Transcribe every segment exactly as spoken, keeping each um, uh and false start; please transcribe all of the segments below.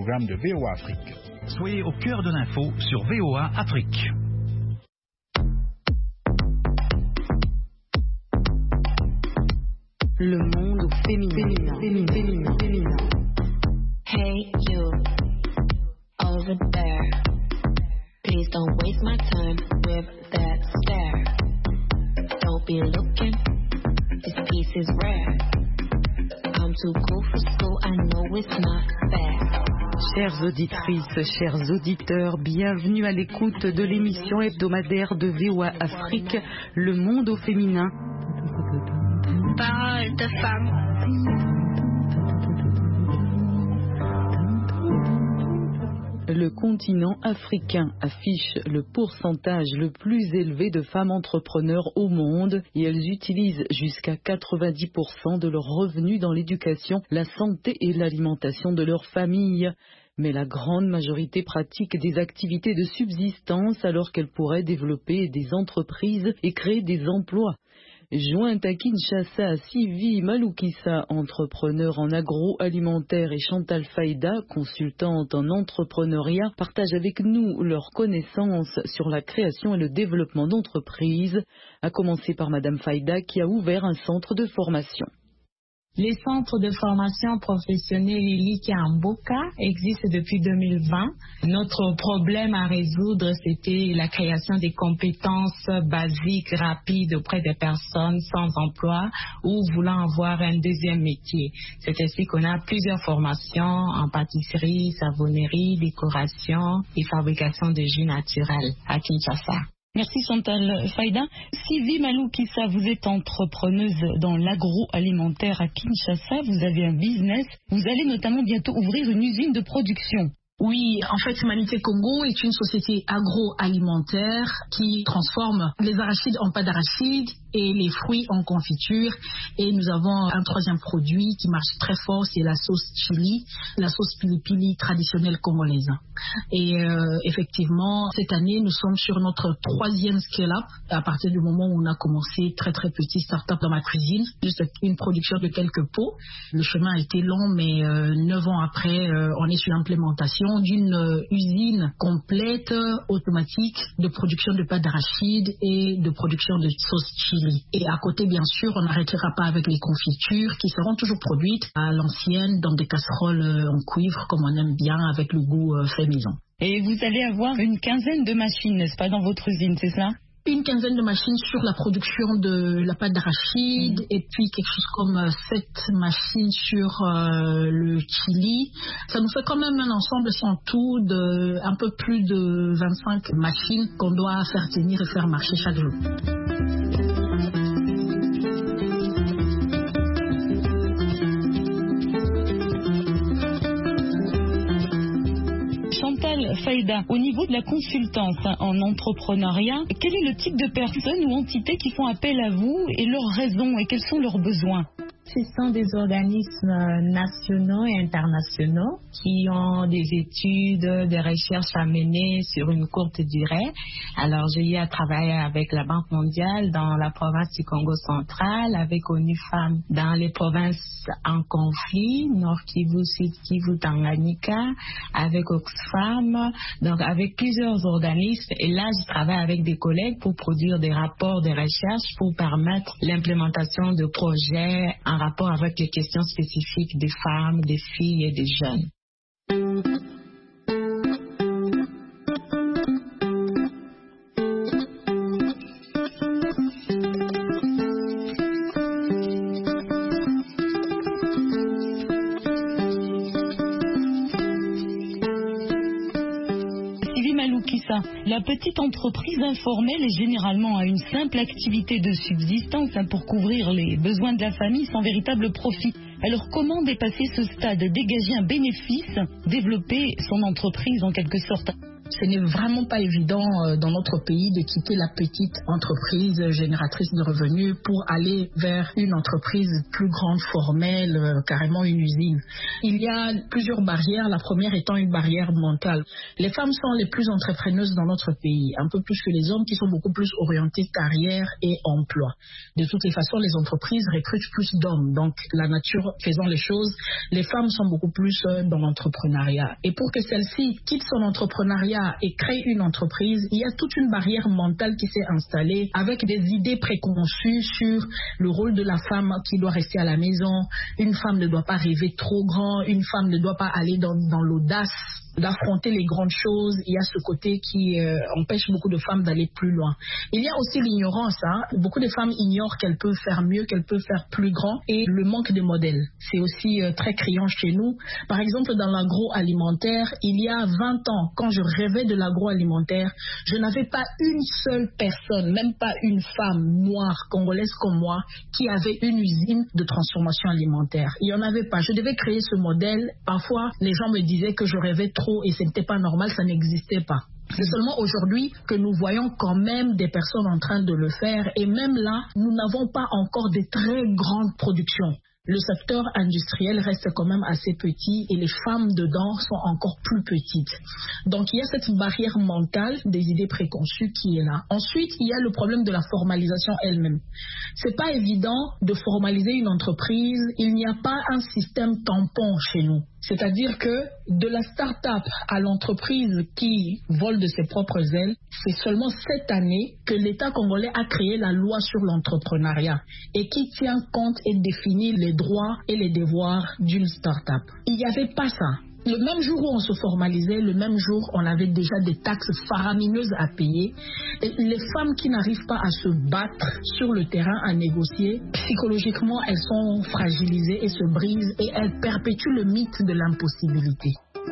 programmes de V O A Afrique. Soyez au cœur de l'info sur V O A Afrique. Le monde féminin. féminin, féminin, féminin. Hey you, over there. Please don't waste my time with that stare. Don't be looking, this piece is rare. I'm too cool for school, I know it's not fair. Chères auditrices, chers auditeurs, bienvenue à l'écoute de l'émission hebdomadaire de V O A Afrique, Le monde au féminin. Parole de femme. Le continent africain affiche le pourcentage le plus élevé de femmes entrepreneurs au monde et elles utilisent jusqu'à quatre-vingt-dix pour cent de leurs revenus dans l'éducation, la santé et l'alimentation de leur famille. Mais la grande majorité pratique des activités de subsistance alors qu'elles pourraient développer des entreprises et créer des emplois. Jointe à Kinshasa, Sylvie Maloukissa, entrepreneur en agroalimentaire, et Chantal Faïda, consultante en entrepreneuriat, partagent avec nous leurs connaissances sur la création et le développement d'entreprises, à commencer par Madame Faïda qui a ouvert un centre de formation. Les centres de formation professionnelle Iliki Amboka existent depuis deux mille vingt. Notre problème à résoudre, c'était la création des compétences basiques, rapides auprès des personnes sans emploi ou voulant avoir un deuxième métier. C'est ainsi qu'on a plusieurs formations en pâtisserie, savonnerie, décoration et fabrication de jus naturels à Kinshasa. Merci Chantal Faïda. Sylvie Maloukissa, vous êtes entrepreneuse dans l'agroalimentaire à Kinshasa. Vous avez un business. Vous allez notamment bientôt ouvrir une usine de production. Oui, en fait, Humanité Congo est une société agroalimentaire qui transforme les arachides en pâte d'arachide et les fruits en confiture. Et nous avons un troisième produit qui marche très fort, c'est la sauce chili, la sauce pili-pili traditionnelle congolaise. Et euh, effectivement, cette année, nous sommes sur notre troisième scale-up à partir du moment où on a commencé très très petit start-up dans ma cuisine, juste une production de quelques pots. Le chemin a été long, mais euh, neuf ans après, euh, on est sur l'implémentation d'une euh, usine complète, euh, automatique, de production de pâte d'arachide et de production de sauce chili. Et à côté, bien sûr, on n'arrêtera pas avec les confitures qui seront toujours produites à l'ancienne dans des casseroles euh, en cuivre, comme on aime bien, avec le goût euh, fait maison. Et vous allez avoir une quinzaine de machines, n'est-ce pas, dans votre usine, c'est ça ? Une quinzaine de machines sur la production de la pâte d'arachide mmh. et puis quelque chose comme sept machines sur euh, le chili. Ça nous fait quand même un ensemble en tout de un peu plus de vingt-cinq machines qu'on doit faire tenir et faire marcher chaque jour. Chantal Faïda, au niveau de la consultance en entrepreneuriat, quel est le type de personnes ou entités qui font appel à vous et leurs raisons et quels sont leurs besoins ? Ce sont des organismes nationaux et internationaux qui ont des études, des recherches à mener sur une courte durée. Alors, j'ai eu à travailler avec la Banque mondiale dans la province du Congo central, avec ONU Femmes dans les provinces en conflit, Nord Kivu, Sud Kivu, Tanganyika, avec Oxfam, donc avec plusieurs organismes. Et là, je travaille avec des collègues pour produire des rapports de recherche pour permettre l'implémentation de projets en rapport avec les questions spécifiques des femmes, des filles et des jeunes. La petite entreprise informelle est généralement à une simple activité de subsistance hein, pour couvrir les besoins de la famille sans véritable profit. Alors comment dépasser ce stade, dégager un bénéfice, développer son entreprise en quelque sorte ? Ce n'est vraiment pas évident euh, dans notre pays de quitter la petite entreprise génératrice de revenus pour aller vers une entreprise plus grande, formelle, euh, carrément une usine. Il y a plusieurs barrières, la première étant une barrière mentale. Les femmes sont les plus entrepreneuses dans notre pays, un peu plus que les hommes qui sont beaucoup plus orientés carrière et emploi. De toutes les façons, les entreprises recrutent plus d'hommes, donc la nature faisant les choses, les femmes sont beaucoup plus euh, dans l'entrepreneuriat. Et pour que celle-ci quitte son entrepreneuriat et crée une entreprise, il y a toute une barrière mentale qui s'est installée avec des idées préconçues sur le rôle de la femme qui doit rester à la maison. Une femme ne doit pas rêver trop grand, une femme ne doit pas aller dans, dans l'audace d'affronter les grandes choses. Il y a ce côté qui euh, empêche beaucoup de femmes d'aller plus loin. Il y a aussi l'ignorance. Hein. Beaucoup de femmes ignorent qu'elles peuvent faire mieux, qu'elles peuvent faire plus grand, et le manque de modèles. C'est aussi euh, très criant chez nous. Par exemple, dans l'agroalimentaire, il y a vingt ans, quand je rêvais de l'agroalimentaire, je n'avais pas une seule personne, même pas une femme noire, congolaise comme moi, qui avait une usine de transformation alimentaire. Il n'y en avait pas. Je devais créer ce modèle. Parfois, les gens me disaient que je rêvais trop et ce n'était pas normal, ça n'existait pas. C'est seulement aujourd'hui que nous voyons quand même des personnes en train de le faire, et même là, nous n'avons pas encore de très grandes productions. Le secteur industriel reste quand même assez petit et les femmes dedans sont encore plus petites. Donc il y a cette barrière mentale des idées préconçues qui est là. Ensuite, il y a le problème de la formalisation elle-même. C'est pas évident de formaliser une entreprise. Il n'y a pas un système tampon chez nous. C'est-à-dire que de la start-up à l'entreprise qui vole de ses propres ailes, c'est seulement cette année que l'État congolais a créé la loi sur l'entrepreneuriat et qui tient compte et définit les droits et les devoirs d'une start-up. Il n'y avait pas ça. Le même jour où on se formalisait, le même jour, on avait déjà des taxes faramineuses à payer. Et les femmes qui n'arrivent pas à se battre sur le terrain, à négocier, psychologiquement, elles sont fragilisées et se brisent et elles perpétuent le mythe de l'impossibilité.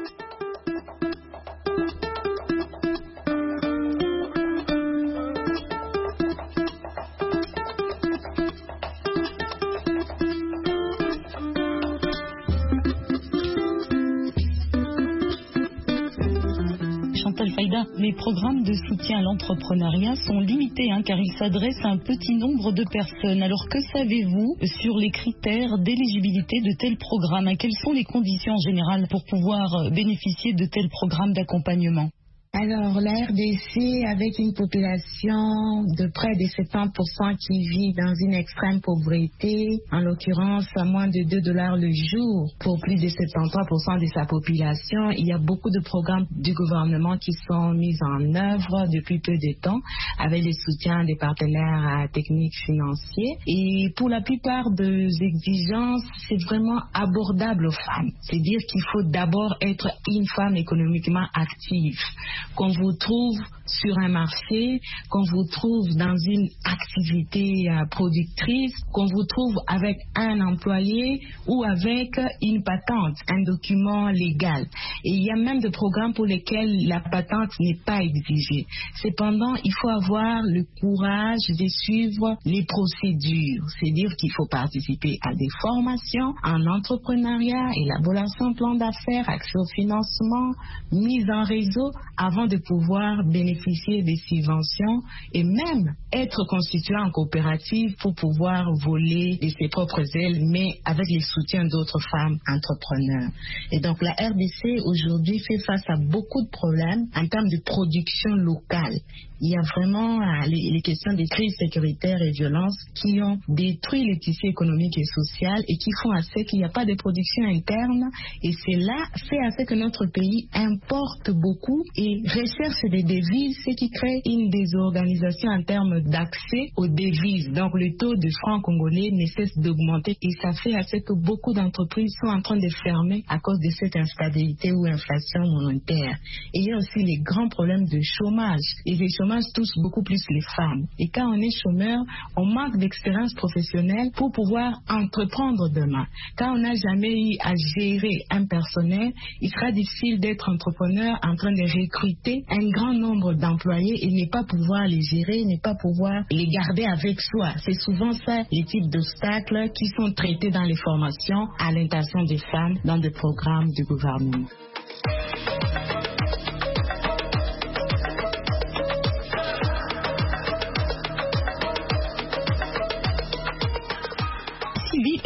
Les programmes de soutien à l'entrepreneuriat sont limités hein, car ils s'adressent à un petit nombre de personnes. Alors que savez-vous sur les critères d'éligibilité de tels programmes? Quelles sont les conditions générales pour pouvoir bénéficier de tels programmes d'accompagnement? Alors, la R D C, avec une population de près de soixante-dix pour cent qui vit dans une extrême pauvreté, en l'occurrence à moins de deux dollars le jour pour plus de soixante-treize pour cent de sa population, il y a beaucoup de programmes du gouvernement qui sont mis en œuvre depuis peu de temps avec le soutien des partenaires techniques financiers. Et pour la plupart des exigences, c'est vraiment abordable aux femmes. C'est-à-dire qu'il faut d'abord être une femme économiquement active, qu'on vous trouve sur un marché, qu'on vous trouve dans une activité euh, productrice, qu'on vous trouve avec un employé ou avec une patente, un document légal. Et il y a même des programmes pour lesquels la patente n'est pas exigée. Cependant, il faut avoir le courage de suivre les procédures. C'est-à-dire qu'il faut participer à des formations en entrepreneuriat, élaboration de plan d'affaires, accès au financement, mise en réseau, avant de pouvoir bénéficier des subventions et même être constitué en coopérative pour pouvoir voler de ses propres ailes, mais avec le soutien d'autres femmes entrepreneurs. Et donc la R D C aujourd'hui fait face à beaucoup de problèmes en termes de production locale. Il y a vraiment euh, les, les questions des crises sécuritaires et violences qui ont détruit le tissu économique et social et qui font à ce qu'il n'y a pas de production interne. Et cela fait à ce que notre pays importe beaucoup et recherche des devises, ce qui crée une désorganisation en termes d'accès aux devises. Donc le taux de francs congolais ne cesse d'augmenter et ça fait à ce que beaucoup d'entreprises sont en train de fermer à cause de cette instabilité ou inflation monétaire. Et il y a aussi les grands problèmes de chômage. Et les chômages touchent beaucoup plus les femmes. Et quand on est chômeur, on manque d'expérience professionnelle pour pouvoir entreprendre demain. Quand on n'a jamais eu à gérer un personnel, il sera difficile d'être entrepreneur en train de recruter un grand nombre d'employés et ne pas pouvoir les gérer, ne pas pouvoir les garder avec soi. C'est souvent ça les types d'obstacles qui sont traités dans les formations à l'intention des femmes dans des programmes du gouvernement.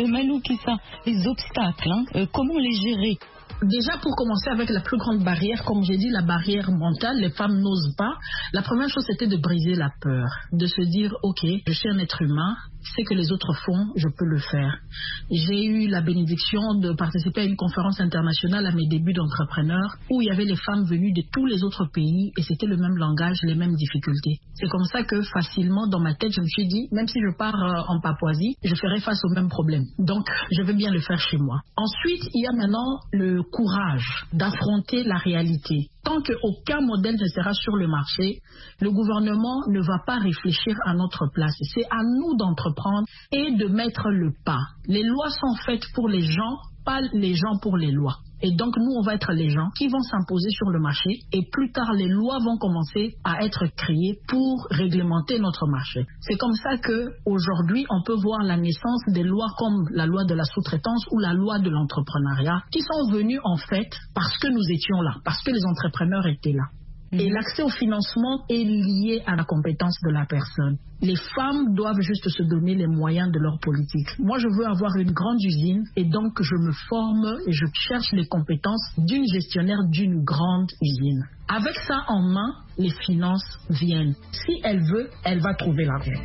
Malou Kissa, les obstacles, hein, euh, comment les gérer? Déjà, pour commencer avec la plus grande barrière, comme j'ai dit, la barrière mentale, les femmes n'osent pas. La première chose, c'était de briser la peur, de se dire, ok, je suis un être humain, ce que les autres font, je peux le faire. J'ai eu la bénédiction de participer à une conférence internationale à mes débuts d'entrepreneur où il y avait les femmes venues de tous les autres pays et c'était le même langage, les mêmes difficultés. C'est comme ça que facilement, dans ma tête, je me suis dit, même si je pars euh, en Papouasie, je ferai face aux mêmes problèmes. Donc, je vais bien le faire chez moi. Ensuite, il y a maintenant le courage d'affronter la réalité. Tant qu'aucun modèle ne sera sur le marché, le gouvernement ne va pas réfléchir à notre place. C'est à nous d'entreprendre et de mettre le pas. Les lois sont faites pour les gens, pas les gens pour les lois. Et donc, nous, on va être les gens qui vont s'imposer sur le marché et plus tard, les lois vont commencer à être créées pour réglementer notre marché. C'est comme ça qu'aujourd'hui, on peut voir la naissance des lois comme la loi de la sous-traitance ou la loi de l'entrepreneuriat qui sont venues en fait parce que nous étions là, parce que les entrepreneurs étaient là. Et l'accès au financement est lié à la compétence de la personne. Les femmes doivent juste se donner les moyens de leur politique. Moi, je veux avoir une grande usine et donc je me forme et je cherche les compétences d'une gestionnaire d'une grande usine. Avec ça en main, les finances viennent. Si elle veut, elle va trouver l'argent.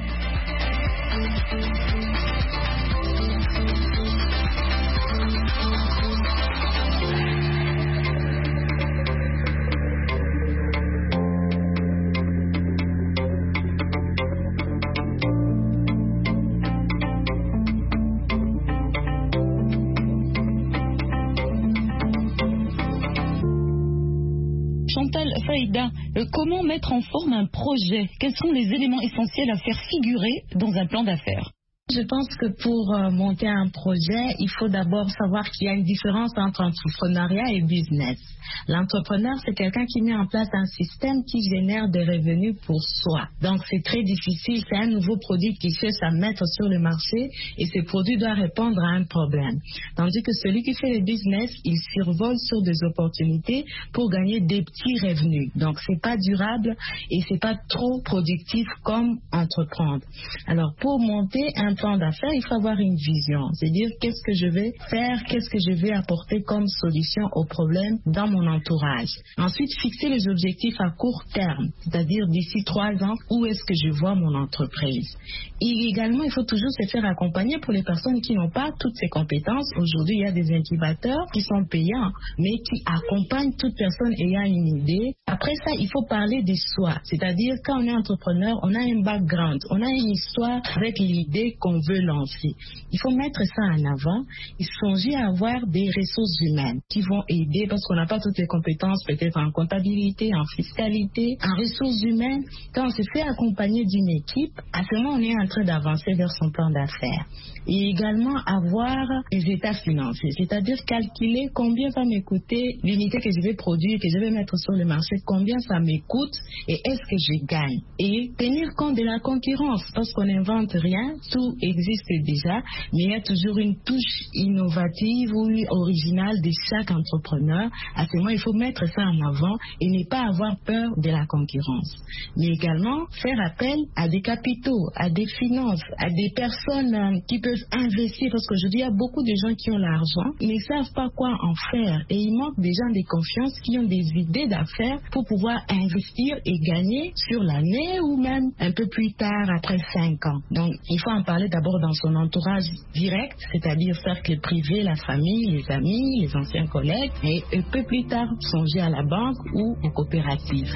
Chantal Faïda, euh, comment mettre en forme un projet? Quels sont les éléments essentiels à faire figurer dans un plan d'affaires? Je pense que pour euh, monter un projet, il faut d'abord savoir qu'il y a une différence entre entrepreneuriat et business. L'entrepreneur, c'est quelqu'un qui met en place un système qui génère des revenus pour soi. Donc, c'est très difficile. C'est un nouveau produit qui cherche à mettre sur le marché et ce produit doit répondre à un problème. Tandis que celui qui fait le business, il survole sur des opportunités pour gagner des petits revenus. Donc, c'est pas durable et c'est pas trop productif comme entreprendre. Alors, pour monter un plan d'affaires, il faut avoir une vision. C'est-à-dire, qu'est-ce que je vais faire, qu'est-ce que je vais apporter comme solution au problème dans mon entourage. Ensuite, fixer les objectifs à court terme, c'est-à-dire d'ici trois ans, où est-ce que je vois mon entreprise. Et également, il faut toujours se faire accompagner pour les personnes qui n'ont pas toutes ces compétences. Aujourd'hui, il y a des incubateurs qui sont payants, mais qui accompagnent toute personne ayant une idée. Après ça, il faut parler de soi, c'est-à-dire quand on est entrepreneur, on a un background, on a une histoire avec l'idée qu'on veut lancer. Il faut mettre ça en avant et songer à avoir des ressources humaines qui vont aider parce qu'on n'a pas toutes les compétences, peut-être en comptabilité, en fiscalité, en ressources humaines. Quand on se fait accompagner d'une équipe, à ce moment, on est en train d'avancer vers son plan d'affaires. Et également avoir les états financiers, c'est-à-dire calculer combien va m'écouter l'unité que je vais produire, que je vais mettre sur le marché, combien ça m'écoute et est-ce que je gagne. Et tenir compte de la concurrence, parce qu'on n'invente rien, tout existe déjà, mais il y a toujours une touche innovative ou originale de chaque entrepreneur. À ce moment, il faut mettre ça en avant et ne pas avoir peur de la concurrence. Mais également, faire appel à des capitaux, à des finances, à des personnes euh, qui peuvent investir, parce qu'aujourd'hui, il y a beaucoup de gens qui ont l'argent, ils ne savent pas quoi en faire. Et il manque des gens de confiance qui ont des idées d'affaires pour pouvoir investir et gagner sur l'année ou même un peu plus tard, après cinq ans. Donc, il faut en parler d'abord dans son entourage direct, c'est-à-dire cercle privé, la famille, les amis, les anciens collègues, et un peu plus tard, songer à la banque ou aux coopératives.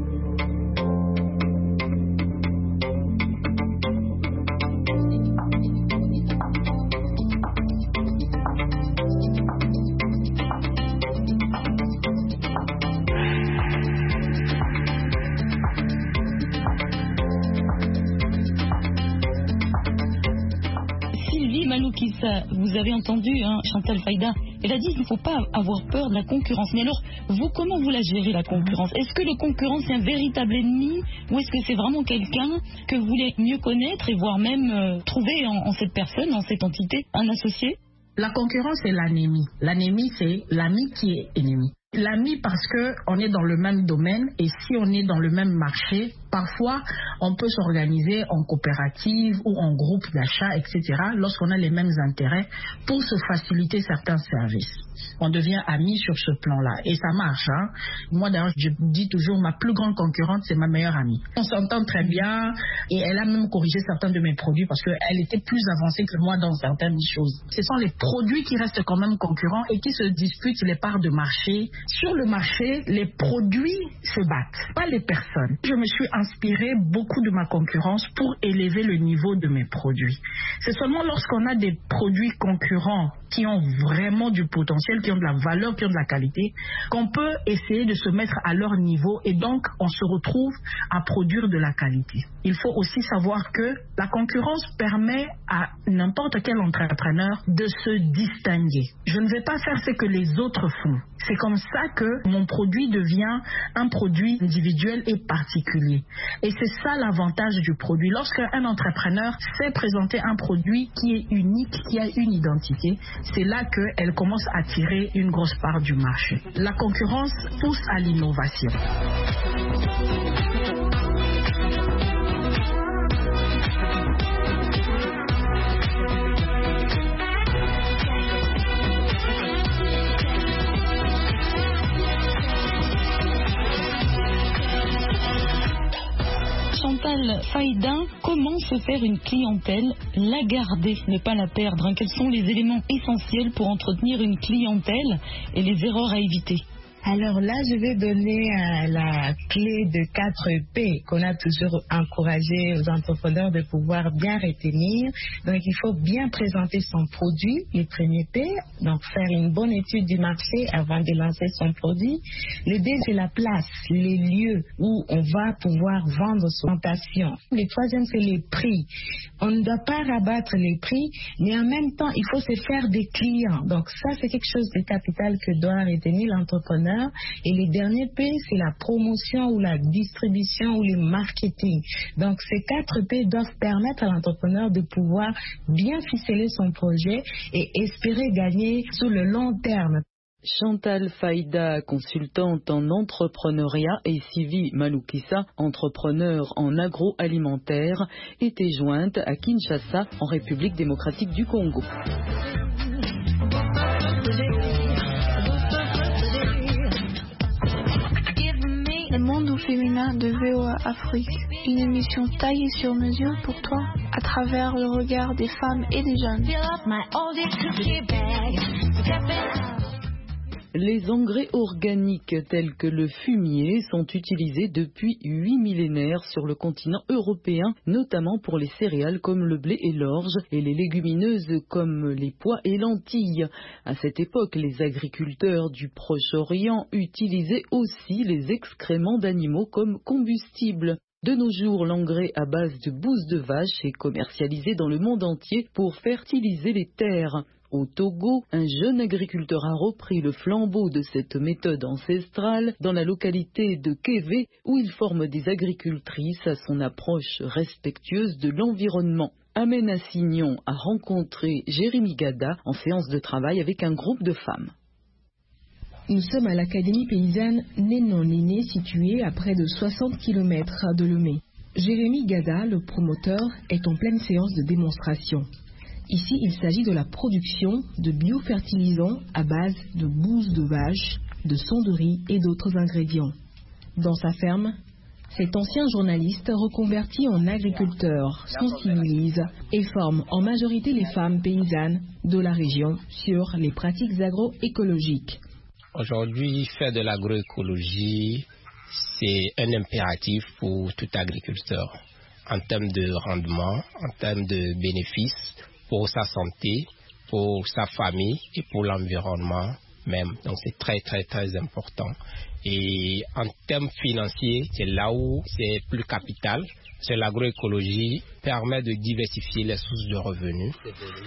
Vous avez entendu hein, Chantal Faïda, elle a dit qu'il ne faut pas avoir peur de la concurrence. Mais alors, vous, comment vous la gérez, la concurrence? Est-ce que le concurrent, c'est un véritable ennemi ou est-ce que c'est vraiment quelqu'un que vous voulez mieux connaître et voire même euh, trouver en, en cette personne, en cette entité, un associé? La concurrence, c'est l'ennemi. L'ennemi, c'est l'ami qui est ennemi. L'ami parce qu'on est dans le même domaine et si on est dans le même marché, Parfois, on peut s'organiser en coopérative ou en groupe d'achat, et cetera, lorsqu'on a les mêmes intérêts pour se faciliter certains services. On devient amis sur ce plan-là. Et ça marche. Hein? Moi, d'ailleurs, je dis toujours, ma plus grande concurrente, c'est ma meilleure amie. On s'entend très bien et elle a même corrigé certains de mes produits parce qu'elle était plus avancée que moi dans certaines choses. Ce sont les produits qui restent quand même concurrents et qui se disputent les parts de marché. Sur le marché, les produits se battent, pas les personnes. Je me suis inspirée beaucoup de ma concurrence pour élever le niveau de mes produits. C'est seulement lorsqu'on a des produits concurrents qui ont vraiment du potentiel, qui ont de la valeur, qui ont de la qualité, qu'on peut essayer de se mettre à leur niveau et donc on se retrouve à produire de la qualité. Il faut aussi savoir que la concurrence permet à n'importe quel entrepreneur de se distinguer. Je ne vais pas faire ce que les autres font. C'est comme ça que mon produit devient un produit individuel et particulier. Et c'est ça l'avantage du produit. Lorsqu'un entrepreneur sait présenter un produit qui est unique, qui a une identité, c'est là qu'elle commence à tirer une grosse part du marché. La concurrence pousse à l'innovation. Chantal Faïda, comment se faire une clientèle, la garder, ne pas la perdre, hein? Quels sont les éléments essentiels pour entretenir une clientèle et les erreurs à éviter? Alors là, je vais donner euh, la clé de quatre P qu'on a toujours encouragé aux entrepreneurs de pouvoir bien retenir. Donc, il faut bien présenter son produit, le premier P. Donc, faire une bonne étude du marché avant de lancer son produit. Le D, c'est la place, les lieux où on va pouvoir vendre son passion. Le troisième, c'est les prix. On ne doit pas rabattre les prix, mais en même temps, il faut se faire des clients. Donc, ça, c'est quelque chose de capital que doit retenir l'entrepreneur. Et le dernier P, c'est la promotion ou la distribution ou le marketing. Donc, ces quatre P doivent permettre à l'entrepreneur de pouvoir bien ficeler son projet et espérer gagner sur le long terme. Chantal Faïda, consultante en entrepreneuriat, et Sylvie Maloukissa, entrepreneur en agroalimentaire, était jointe à Kinshasa, en République démocratique du Congo. Le monde au féminin de V O A Afrique, une émission taillée sur mesure pour toi à travers le regard des femmes et des jeunes. Les engrais organiques tels que le fumier sont utilisés depuis huit millénaires sur le continent européen, notamment pour les céréales comme le blé et l'orge et les légumineuses comme les pois et lentilles. À cette époque, les agriculteurs du Proche-Orient utilisaient aussi les excréments d'animaux comme combustible. De nos jours, l'engrais à base de bouse de vache est commercialisé dans le monde entier pour fertiliser les terres. Au Togo, un jeune agriculteur a repris le flambeau de cette méthode ancestrale dans la localité de Kévé, où il forme des agricultrices à son approche respectueuse de l'environnement. Amena Signon a rencontré Jérémy Gada en séance de travail avec un groupe de femmes. Nous sommes à l'Académie paysanne Nénon-Néné, située à près de soixante kilomètres de Lomé. Jérémy Gada, le promoteur, est en pleine séance de démonstration. Ici, il s'agit de la production de biofertilisants à base de bouse de vache, de sang de riz et d'autres ingrédients. Dans sa ferme, cet ancien journaliste reconverti en agriculteur sensibilise et forme en majorité les femmes paysannes de la région sur les pratiques agroécologiques. Aujourd'hui, faire de l'agroécologie, c'est un impératif pour tout agriculteur en termes de rendement, en termes de bénéfices pour sa santé, pour sa famille et pour l'environnement même. Donc c'est très très très important. Et en termes financiers, c'est là où c'est plus capital. C'est l'agroécologie permet de diversifier les sources de revenus.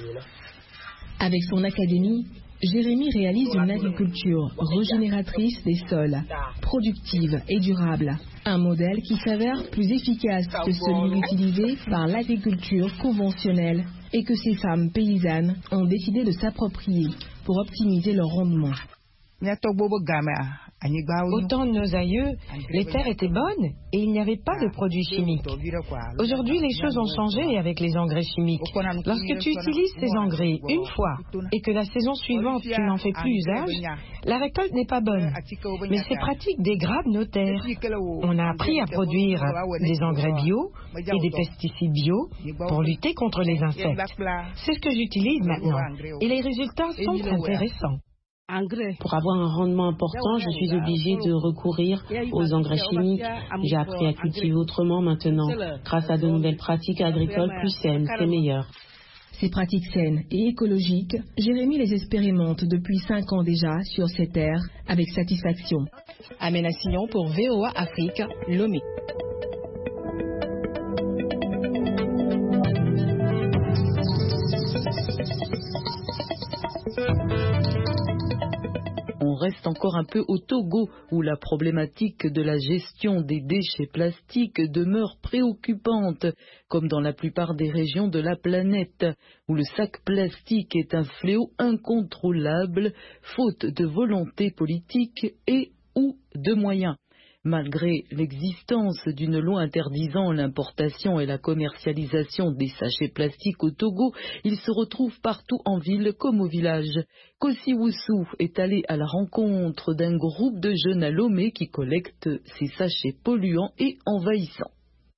Avec son académie, Jérémy réalise une agriculture régénératrice des sols, productive et durable. Un modèle qui s'avère plus efficace que celui utilisé par l'agriculture conventionnelle et que ces femmes paysannes ont décidé de s'approprier pour optimiser leur rendement. Au temps de nos aïeux, les terres étaient bonnes et il n'y avait pas de produits chimiques. Aujourd'hui, les choses ont changé avec les engrais chimiques. Lorsque tu utilises ces engrais une fois et que la saison suivante, tu n'en fais plus usage, la récolte n'est pas bonne. Mais ces pratiques dégradent nos terres. On a appris à produire des engrais bio et des pesticides bio pour lutter contre les insectes. C'est ce que j'utilise maintenant et les résultats sont intéressants. Pour avoir un rendement important, je suis obligée de recourir aux engrais chimiques. J'ai appris à cultiver autrement maintenant. Grâce à de nouvelles pratiques agricoles plus saines, c'est meilleur. Ces pratiques saines et écologiques, Jérémy les expérimente depuis cinq ans déjà sur ses terres avec satisfaction. Amena Sillon pour V O A Afrique, Lomé. On reste encore un peu au Togo, où la problématique de la gestion des déchets plastiques demeure préoccupante, comme dans la plupart des régions de la planète, où le sac plastique est un fléau incontrôlable, faute de volonté politique et ou de moyens. Malgré l'existence d'une loi interdisant l'importation et la commercialisation des sachets plastiques au Togo, ils se retrouvent partout en ville comme au village. Kossi Wusu est allé à la rencontre d'un groupe de jeunes à Lomé qui collectent ces sachets polluants et envahissants.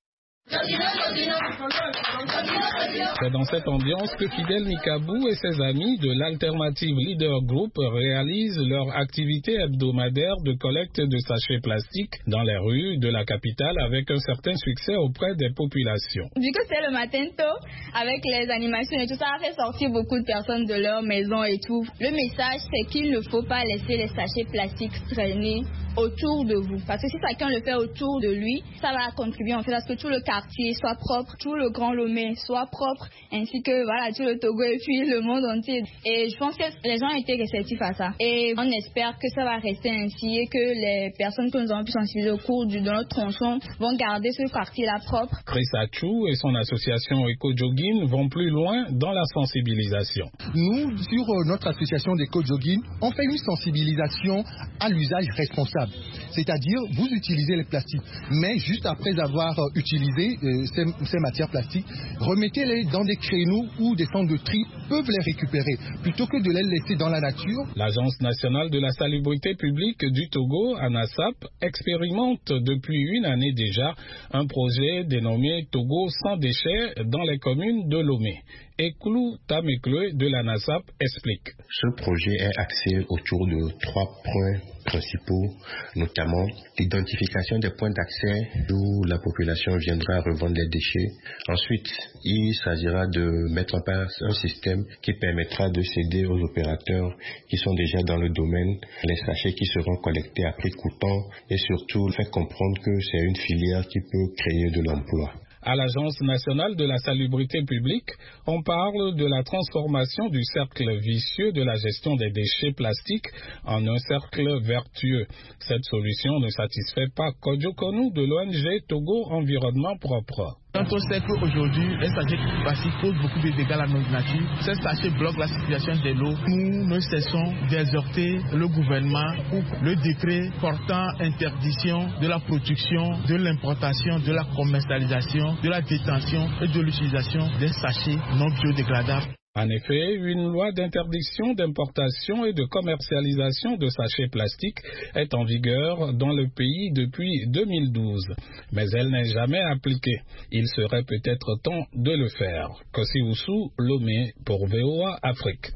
C'est dans cette ambiance que Fidel Nikabou et ses amis de l'Alternative Leader Group réalisent leur activité hebdomadaire de collecte de sachets plastiques dans les rues de la capitale avec un certain succès auprès des populations. Vu que c'est le matin tôt, avec les animations et tout ça, a fait sortir beaucoup de personnes de leur maison et tout. Le message, c'est qu'il ne faut pas laisser les sachets plastiques traîner autour de vous. Parce que si chacun le fait autour de lui, ça va contribuer en fait à ce que tout le quartier soit propre, tout le Grand Lomé soit propre, ainsi que voilà, tout le Togo et puis le monde entier. Et je pense que les gens ont été réceptifs à ça. Et on espère que ça va rester ainsi et que les personnes que nous avons pu sensibiliser au cours du, de notre tronçon vont garder ce quartier-là propre. Chris Achou et son association Eco-Jogging vont plus loin dans la sensibilisation. Nous, sur notre association d'Eco-Jogging, on fait une sensibilisation à l'usage responsable. C'est-à-dire, vous utilisez les plastiques, mais juste après avoir euh, utilisé euh, ces, ces matières plastiques, remettez-les dans des créneaux où des centres de tri peuvent les récupérer, plutôt que de les laisser dans la nature. L'Agence nationale de la salubrité publique du Togo, ANASAP, expérimente depuis une année déjà un projet dénommé Togo sans déchets dans les communes de Lomé. Eklou Tamekle de l'ANASAP explique. Ce projet est axé autour de trois points principaux, notamment l'identification des points d'accès où la population viendra revendre les déchets. Ensuite, il s'agira de mettre en place un système qui permettra de céder aux opérateurs qui sont déjà dans le domaine les sachets qui seront collectés à prix coûtant et surtout faire comprendre que c'est une filière qui peut créer de l'emploi. À l'Agence nationale de la salubrité publique, on parle de la transformation du cercle vicieux de la gestion des déchets plastiques en un cercle vertueux. Cette solution ne satisfait pas Kodjo Konou de l'O N G Togo Environnement Propre. Quand on sait qu'aujourd'hui, les sachets plastiques posent beaucoup de dégâts à notre nature, ces sachets bloquent la circulation de l'eau. Nous ne cessons d'exhorter le gouvernement pour le décret portant interdiction de la production, de l'importation, de la commercialisation, de la détention et de l'utilisation des sachets non biodégradables. En effet, une loi d'interdiction d'importation et de commercialisation de sachets plastiques est en vigueur dans le pays depuis deux mille douze, mais elle n'est jamais appliquée. Il serait peut-être temps de le faire. Kossi Wusu, Lomé pour V O A Afrique.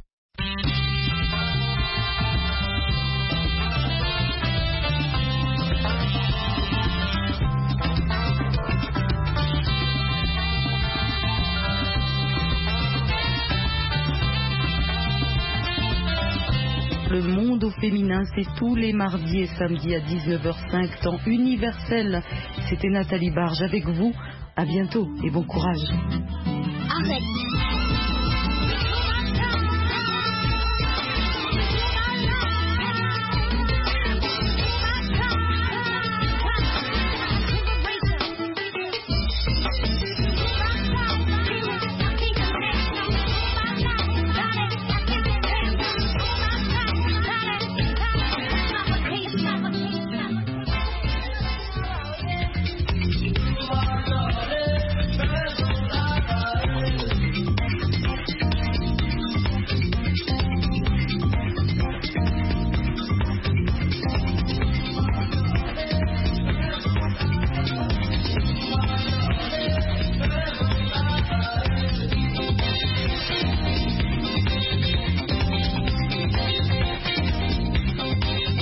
Le monde au féminin, c'est tous les mardis et samedis à dix-neuf heures cinq, temps universel. C'était Nathalie Barge avec vous. À bientôt et bon courage. Arrête.